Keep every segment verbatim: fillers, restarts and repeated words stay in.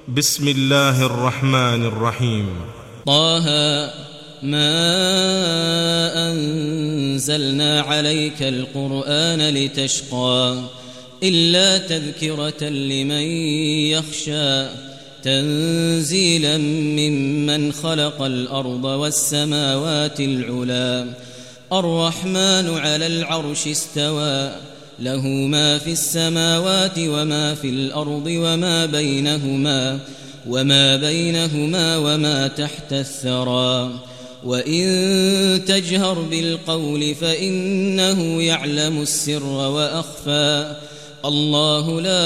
بسم الله الرحمن الرحيم. طه ما أنزلنا عليك القرآن لتشقى إلا تذكرة لمن يخشى تنزيلا ممن خلق الأرض والسماوات العلا الرحمن على العرش استوى له ما في السماوات وما في الأرض وما بينهما وما بينهما وما تحت الثرى وإن تجهر بالقول فإنه يعلم السر وأخفى الله لا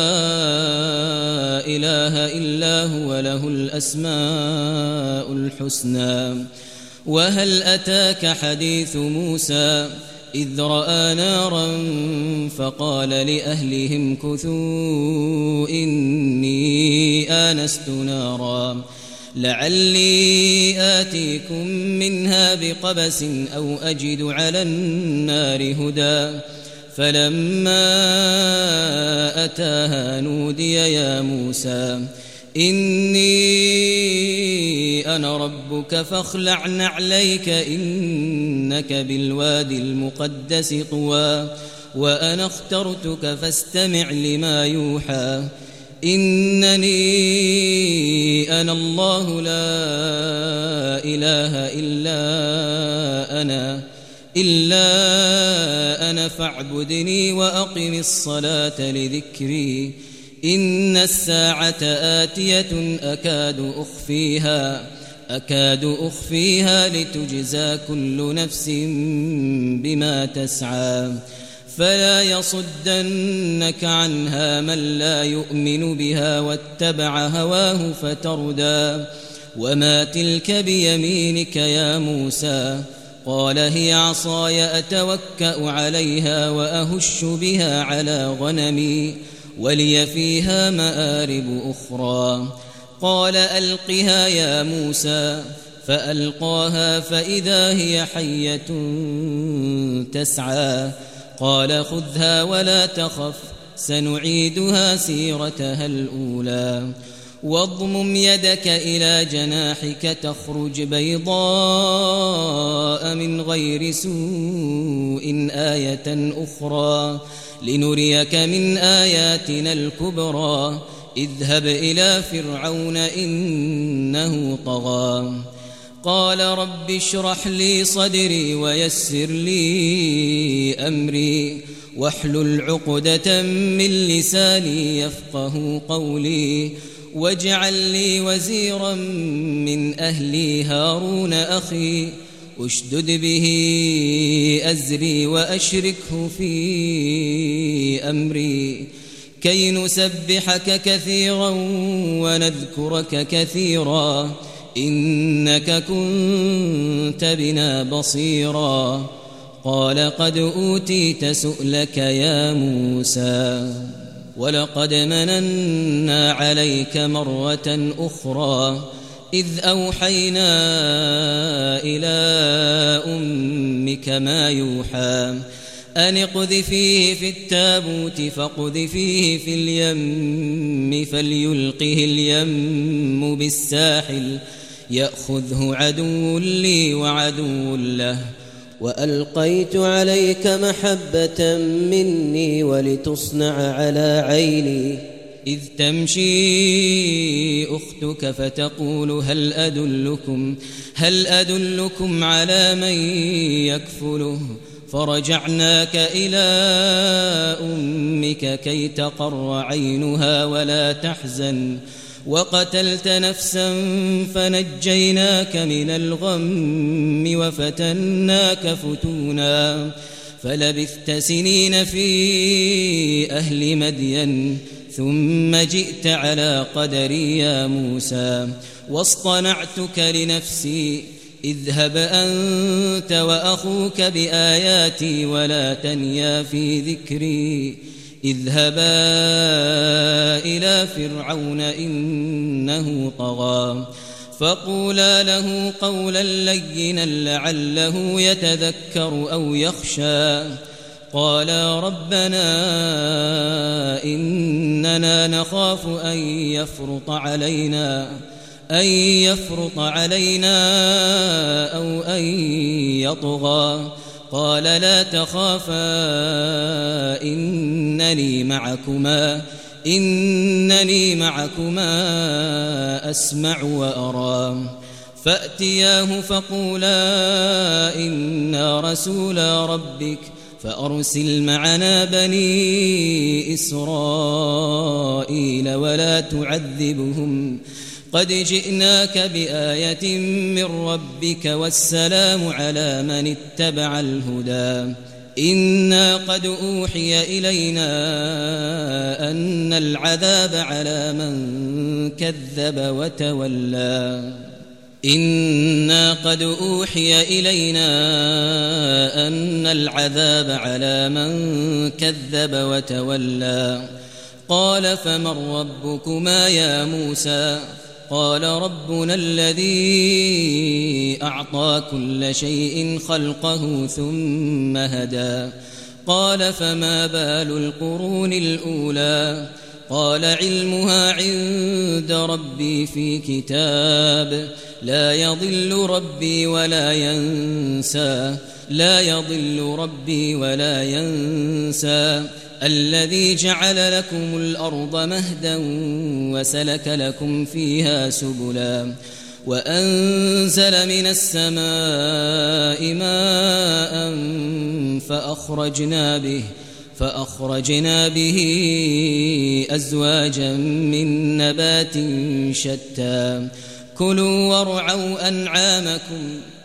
إله إلا هو له الأسماء الحسنى. وهل أتاك حديث موسى إذ رأى نارا فقال لأهلهم كثوا إني آنست نارا لعلي آتيكم منها بقبس أو أجد على النار هدى فلما أتاها نودي يا موسى إني أنا ربك فاخلع نعليك إنك بالوادي المقدس طوى وأنا اخترتك فاستمع لما يوحى إنني أنا الله لا إله إلا أنا إلا أنا فاعبدني وأقم الصلاة لذكري إن الساعة آتية أكاد أخفيها أكاد أخفيها لتجزى كل نفس بما تسعى فلا يصدنك عنها من لا يؤمن بها واتبع هواه فتردى وما تلك بيمينك يا موسى قال هي عصاي أتوكأ عليها وأهش بها على غنمي ولي فيها مآرب أخرى قال ألقها يا موسى فألقاها فإذا هي حية تسعى قال خذها ولا تخف سنعيدها سيرتها الأولى واضمم يدك إلى جناحك تخرج بيضاء من غير سوء آية أخرى لنريك من آياتنا الكبرى اذهب إلى فرعون إنه طغى قال رب اشرح لي صدري ويسر لي أمري واحلل عقدة من لساني يفقه قولي واجعل لي وزيرا من أهلي هارون أخي اشدد به أزري وأشركه في أمري كي نسبحك كثيرا ونذكرك كثيرا إنك كنت بنا بصيرا قال قد أوتيت سؤلك يا موسى ولقد مننا عليك مرة أخرى إذ أوحينا إلى أمك ما يوحى أن اقذفيه في التابوت فاقذفيه في اليم فليلقه اليم بالساحل يأخذه عدو لي وعدو له وألقيت عليك محبة مني ولتصنع على عيني إذ تمشي أختك فتقول هل أدلكم هل أدلكم على من يكفله فرجعناك إلى أمك كي تقر عينها ولا تحزن وقتلت نفسا فنجيناك من الغم وفتناك فتونا فلبثت سنين في أهل مدين ثم جئت على قدري يا موسى واصطنعتك لنفسي اذهب أنت وأخوك بآياتي ولا تنيا في ذكري اذهبا إلى فرعون إنه طغى فقولا له قولا لينا لعله يتذكر أو يخشى قالا ربنا إننا نخاف أن يفرط علينا أن يفرط علينا أو أن يطغى قال لا تخافا إنني معكما إنني معكما أسمع وأرى فأتياه فقولا إنا رسولا ربك فأرسل معنا بني إسرائيل ولا تعذبهم قد جئناك بآية من ربك والسلام على من اتبع الهدى إنا قد أوحي إلينا أن العذاب على من كذب وتولى إنا قد أوحي إلينا أن العذاب على من كذب وتولى قال فمن ربكما يا موسى قال ربنا الذي أعطى كل شيء خلقه ثم هدى قال فما بال القرون الأولى قال علمها عند ربي في كتاب لا يضل ربي ولا ينسى لا يضل ربي ولا ينسى الذي جعل لكم الأرض مهدا وسلك لكم فيها سبلا وأنزل من السماء ماء فأخرجنا به فأخرجنا به أزواجا من نبات شتى كلوا وارعوا أنعامكم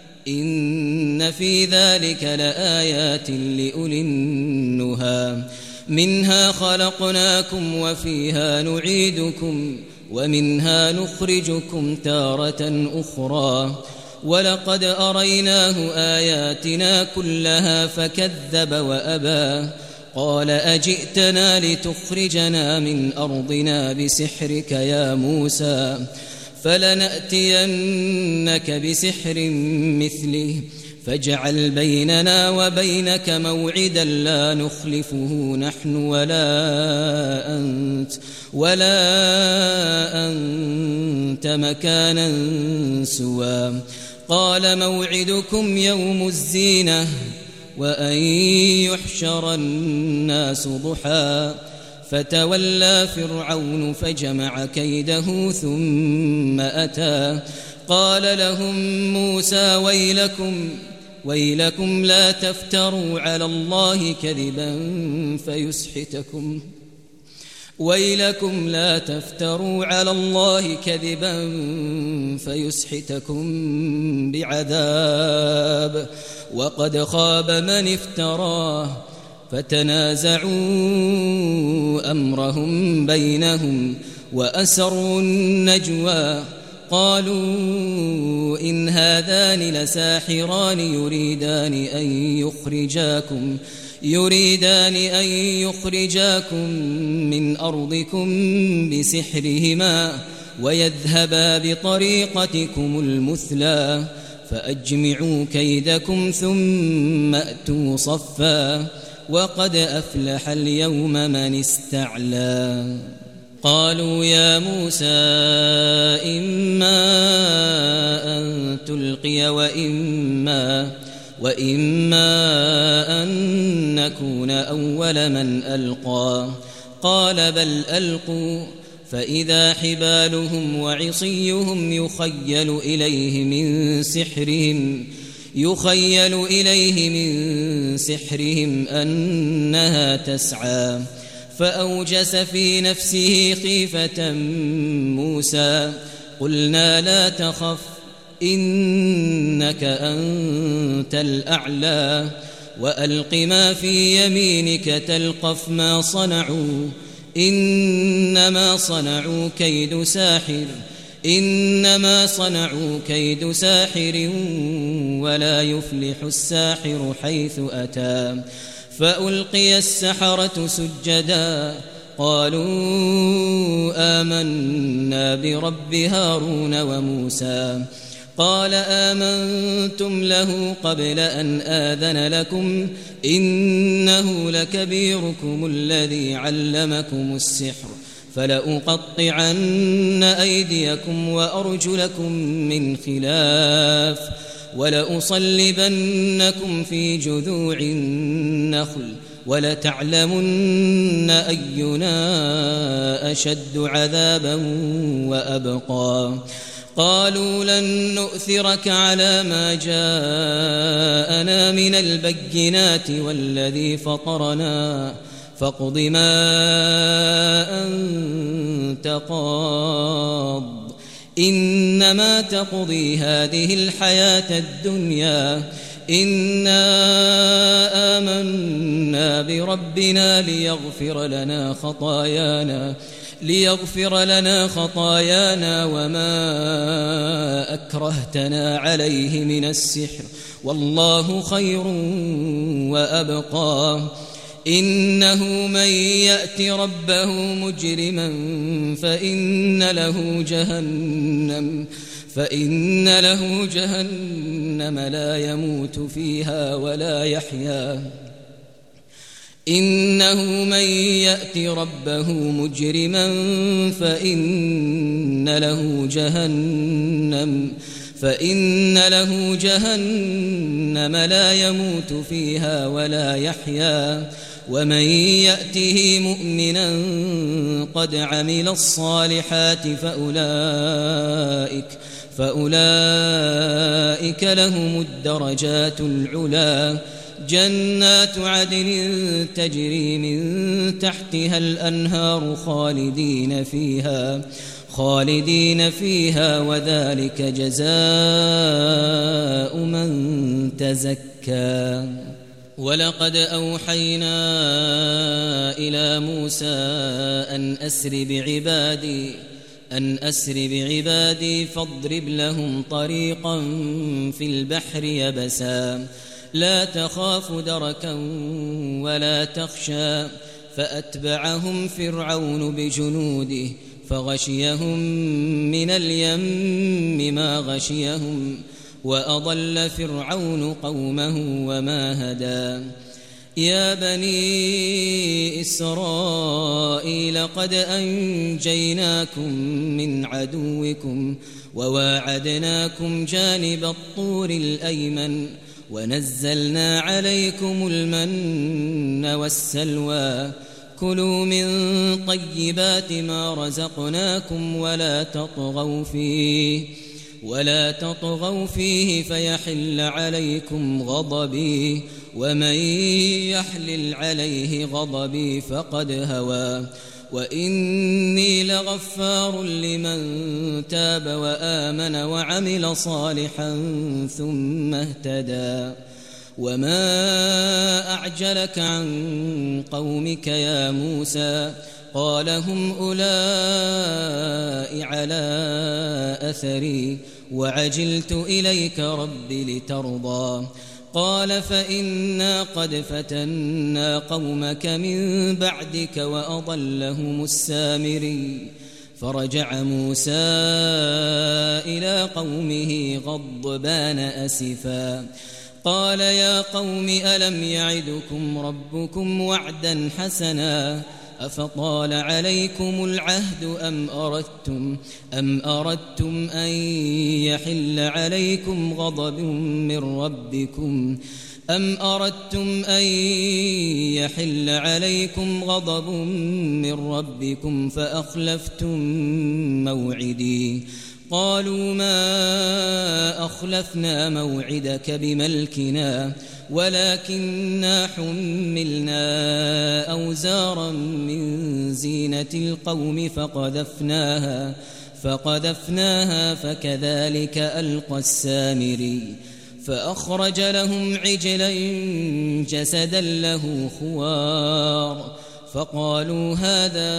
إن في ذلك لآيات لأولي النهى منها خلقناكم وفيها نعيدكم ومنها نخرجكم تارة أخرى ولقد أريناه آياتنا كلها فكذب وأبى قال أجئتنا لتخرجنا من أرضنا بسحرك يا موسى فلنأتينك بسحر مثله فاجعل بيننا وبينك موعدا لا نخلفه نحن ولا أنت ولا أنت مكانا سوى قال موعدكم يوم الزينة وأن يحشر الناس ضحى فتولى فرعون فجمع كيده ثم أتى قال لهم موسى ويلكم ويلكم لا تفتروا على الله كذبا فيسحتكم ويلكم لا تفتروا على الله كذبا فيسحتكم بعذاب وقد خاب من افتراه فتنازعوا أمرهم بينهم وأسروا النجوى قالوا إن هذان لساحران يريدان أن يخرجاكم يريدان أن يخرجاكم من أرضكم بسحرهما ويذهبا بطريقتكم المثلى فأجمعوا كيدكم ثم أتوا صفا وقد أفلح اليوم من استعلى قالوا يا موسى إما أن تلقي وإما وإما أن نكون أول من ألقى قال بل ألقوا فإذا حبالهم وعصيهم يخيل إليه من سحرهم يخيل إليه من سحرهم أنها تسعى فأوجس في نفسه خيفة موسى قلنا لا تخف إنك أنت الأعلى وألق ما في يمينك تلقف ما صنعوا إنما صنعوا كيد ساحر إنما صنعوا كيد ساحر ولا يفلح الساحر حيث أتى فألقي السحرة سجدا قالوا آمنا برب هارون وموسى قال آمنتم له قبل أن آذن لكم إنه لكبيركم الذي علمكم السحر فلأقطعن أيديكم وأرجلكم من خلاف ولأصلبنكم في جذوع النخل ولتعلمن أينا أشد عذابا وأبقى قالوا لن نؤثرك على ما جاءنا من البينات والذي فطرنا فاقض ما أنت قاض إنما تقضي هذه الحياة الدنيا إنا آمنا بربنا ليغفر لنا خطايانا ليغفر لنا خطايانا وما أكرهتنا عليه من السحر والله خير وأبقى إنه من يأت ربه مجرما فإن له جهنم فإن له جهنم لا يموت فيها ولا يحيا إنه من يأت ربه مجرما فإن له جهنم فإن له جهنم لا يموت فيها ولا يحيا ومن يأته مؤمنا قد عمل الصالحات فأولئك فأولئك لهم الدرجات العلا جنات عدن تجري من تحتها الأنهار خالدين فيها خالدين فيها وذلك جزاء من تزكى ولقد أوحينا إلى موسى أن أسر بعبادي أن أسر بعبادي فاضرب لهم طريقا في البحر يبسا لا تخاف دركا ولا تخشى فأتبعهم فرعون بجنوده فغشيهم من اليم ما غشيهم وأضل فرعون قومه وما هدى يا بني إسرائيل قد أنجيناكم من عدوكم وواعدناكم جانب الطور الأيمن ونزلنا عليكم المن والسلوى كلوا من طيبات ما رزقناكم ولا تطغوا فيه ولا تطغوا فيه فيحل عليكم غضبي ومن يحلل عليه غضبي فقد هوى وإني لغفار لمن تاب وآمن وعمل صالحا ثم اهتدى وما أعجلك عن قومك يا موسى قال هم أولئك على أثري وعجلت إليك رب لترضى قال فإنا قد فتنا قومك من بعدك وأضلهم السامري فرجع موسى إلى قومه غضبان أسفا قال يا قوم ألم يعدكم ربكم وعدا حسنا أفطال عليكم العهد أم أردتم أم أردتم أن يحل عليكم غضب من ربكم أم أردتم أن يحل عليكم غضب من ربكم فأخلفتم موعدي قالوا ما أخلفنا موعدك بملكنا ولكننا حملنا أوزارا من زينة القوم فقذفناها فقذفناها فكذلك ألقى السامري فأخرج لهم عجلا جسدا له خوار فقالوا هذا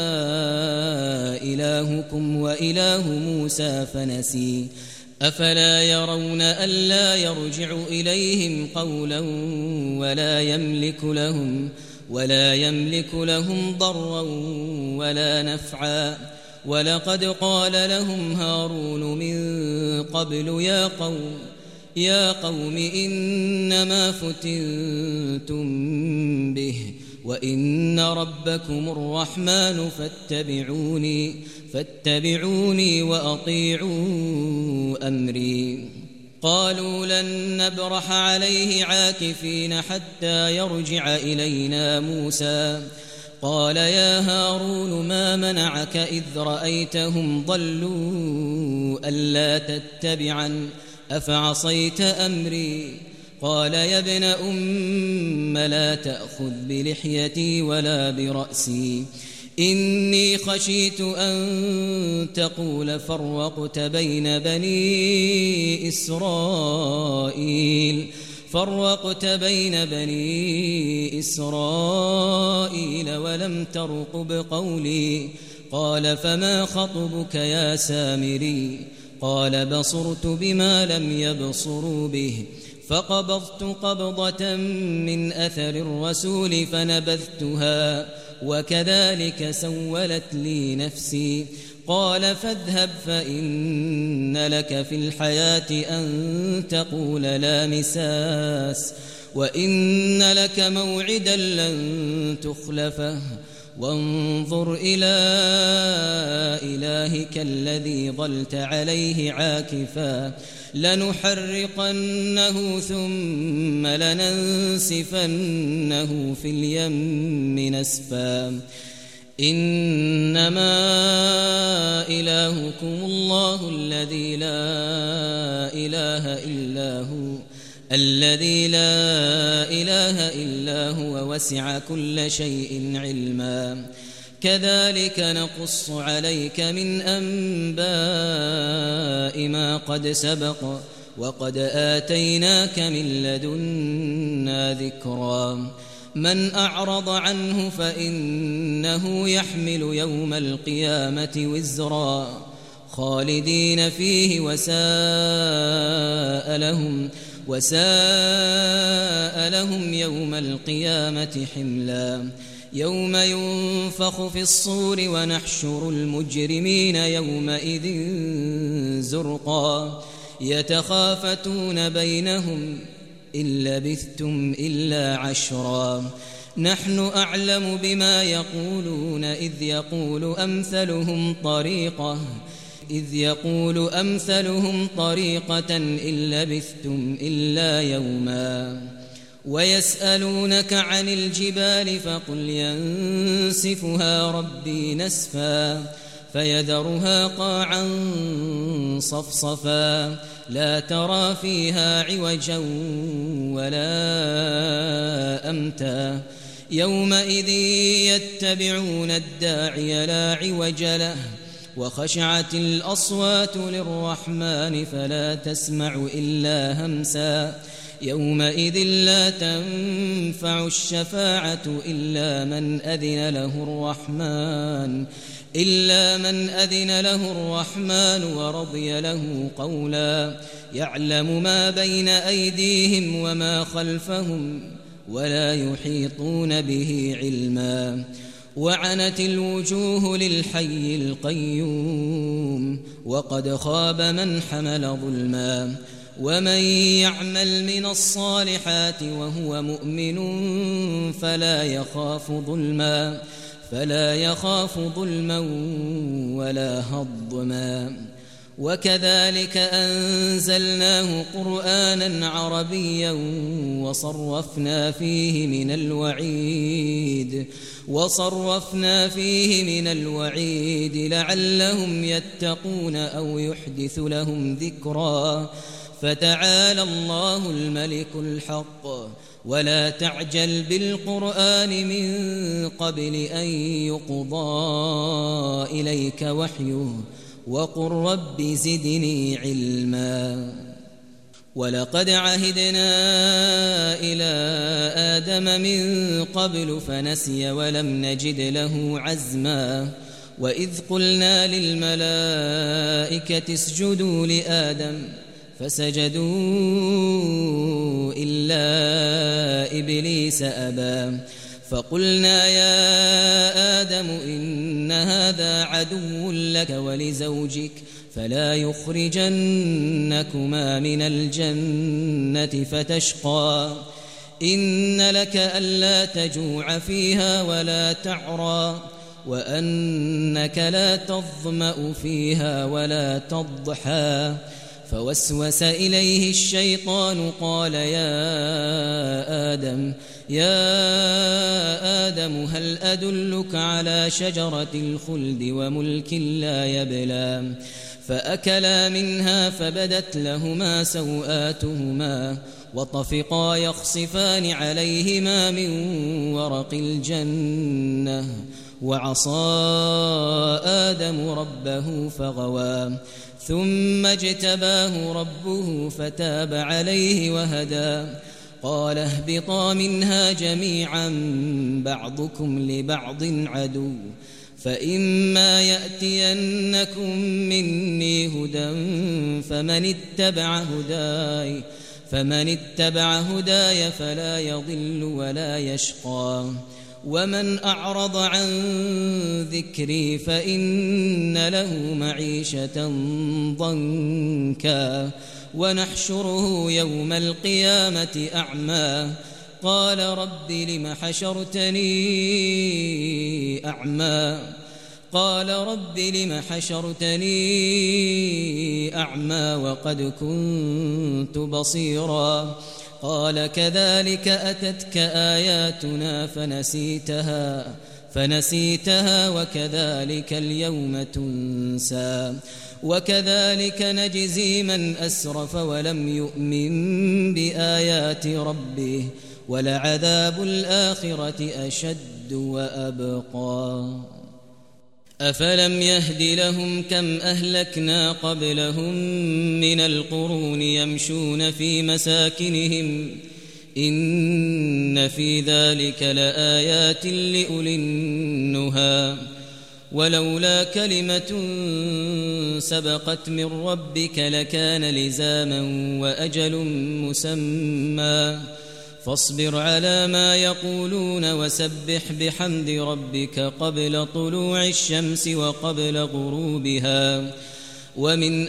إلهكم وإله موسى فنسي أفلا يرون ألا يرجع إليهم قولا ولا يملك لهم ولا يملك لهم ضرا ولا نفعا ولقد قال لهم هارون من قبل يا قوم يا قوم إنما فتنتم به وإن ربكم الرحمن فاتبعوني فاتبعوني وأطيعوا أمري. قالوا لن نبرح عليه عاكفين حتى يرجع إلينا موسى. قال يا هارون ما منعك إذ رأيتهم ضلوا ألا تتبعن أفعصيت أمري. قال يا ابن أم لا تأخذ بلحيتي ولا برأسي إني خشيت أن تقول فرقت بين بني إسرائيل فرقت بين بني إسرائيل ولم ترقب قولي. قال فما خطبك يا سامري؟ قال بصرت بما لم يبصروا به فقبضت قبضة من أثر الرسول فنبذتها وكذلك سولت لي نفسي. قال فاذهب فإن لك في الحياة أن تقول لا مساس وإن لك موعدا لن تخلفه وانظر إلى إلهك الذي ظلت عليه عاكفا لنحرقنه ثم لننسفنه في اليم نسفا. إنما إلهكم الله الذي لا إله إلا هو الذي لا إله إلا هو وسع كل شيء علما. كذلك نقص عليك من أنباء ما قد سبق وقد آتيناك من لدنا ذكرا. من أعرض عنه فإنه يحمل يوم القيامة وزرا خالدين فيه وساء لهم وساء لهم يوم القيامة حملا. يوم ينفخ في الصور ونحشر المجرمين يومئذ زرقا يتخافتون بينهم إن لبثتم إلا عشرا. نحن أعلم بما يقولون إذ يقول أمثلهم طريقة إذ يقول أمثلهم طريقة إن لبثتم إلا يوما. ويسألونك عن الجبال فقل ينسفها ربي نسفا فيذرها قاعا صفصفا لا ترى فيها عوجا ولا أمتا. يومئذ يتبعون الداعي لا عوج له وخشعت الأصوات للرحمن فلا تسمع إلا همسا. يومئذ لا تنفع الشفاعة إلا من أذن له الرحمن إلا من أذن له الرحمن ورضي له قولا. يعلم ما بين أيديهم وما خلفهم ولا يحيطون به علما. وعنت الوجوه للحي القيوم وقد خاب من حمل ظلما. ومن يعمل من الصالحات وهو مؤمن فلا يخاف ظلما فلا يخاف ظلما ولا هضما. وكذلك أنزلناه قرآنا عربيا وصرفنا فيه من الوعيد وصرفنا فيه من الوعيد لعلهم يتقون أو يحدث لهم ذكرا. فتعالى الله الملك الحق ولا تعجل بالقرآن من قبل أن يقضى إليك وحيه وقل رب زدني علما. ولقد عهدنا إلى آدم من قبل فنسي ولم نجد له عزما. وإذ قلنا للملائكة اسجدوا لآدم فسجدوا إلا إبليس أبى فقلنا يا آدم إن هذا عدو لك ولزوجك فلا يخرجنكما من الجنة فتشقى إن لك ألا تجوع فيها ولا تعرى وأنك لا تظمأ فيها ولا تضحى فوسوس إليه الشيطان قال يا آدم يا آدم هل أدلك على شجرة الخلد وملك لا يبلى فأكلا منها فبدت لهما سوآتهما وطفقا يخصفان عليهما من ورق الجنة وعصى آدم ربه فغوى ثم اجتباه ربه فتاب عليه وهدى قال اهبطا منها جميعا بعضكم لبعض عدو فإما يأتينكم مني هدى فمن اتبع هداي فمن اتبع هداي فلا يضل ولا يشقى ومن أعرض عن ذكري فإن له معيشة ضنكا ونحشره يوم القيامة أعمى قال رب لم حشرتني أعمى قال رب لم حشرتني أعمى وقد كنت بصيرا قال كذلك أتتك آياتنا فنسيتها فنسيتها وكذلك اليوم تنسى وكذلك نجزي من أسرف ولم يؤمن بآيات ربه ولعذاب الآخرة أشد وأبقى أفلم يهد لهم كم أهلكنا قبلهم من القرون يمشون في مساكنهم إن في ذلك لآيات لأولي النهى ولولا كلمة سبقت من ربك لكان لزاما وأجل مسمى فاصبر على ما يقولون وسبح بحمد ربك قبل طلوع الشمس وقبل غروبها ومن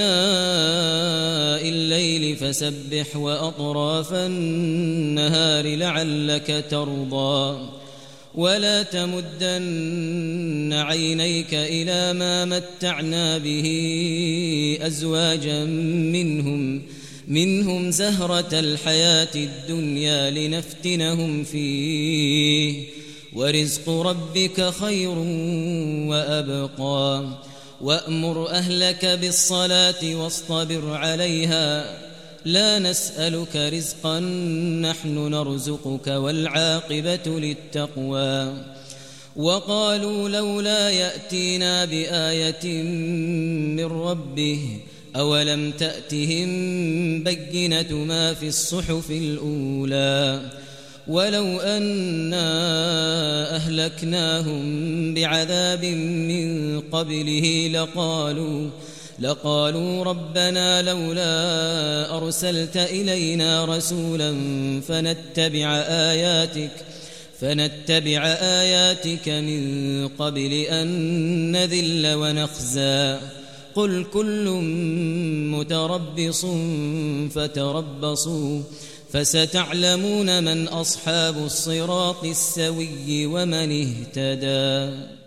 آناء الليل فسبح وأطراف النهار لعلك ترضى ولا تمدن عينيك إلى ما متعنا به أزواجا منهم منهم زهرة الحياة الدنيا لنفتنهم فيه ورزق ربك خير وأبقى وأمر أهلك بالصلاة واصطبر عليها لا نسألك رزقا نحن نرزقك والعاقبة للتقوى وقالوا لولا يأتينا بآية من ربه أولم تأتهم بينة ما في الصحف الأولى ولو أنا أهلكناهم بعذاب من قبله لقالوا لقالوا ربنا لولا أرسلت إلينا رسولا فنتبع آياتك فنتبع آياتك من قبل أن نذل ونخزى قل كل متربص فتربصوا فستعلمون من أصحاب الصراط السوي ومن اهتدى.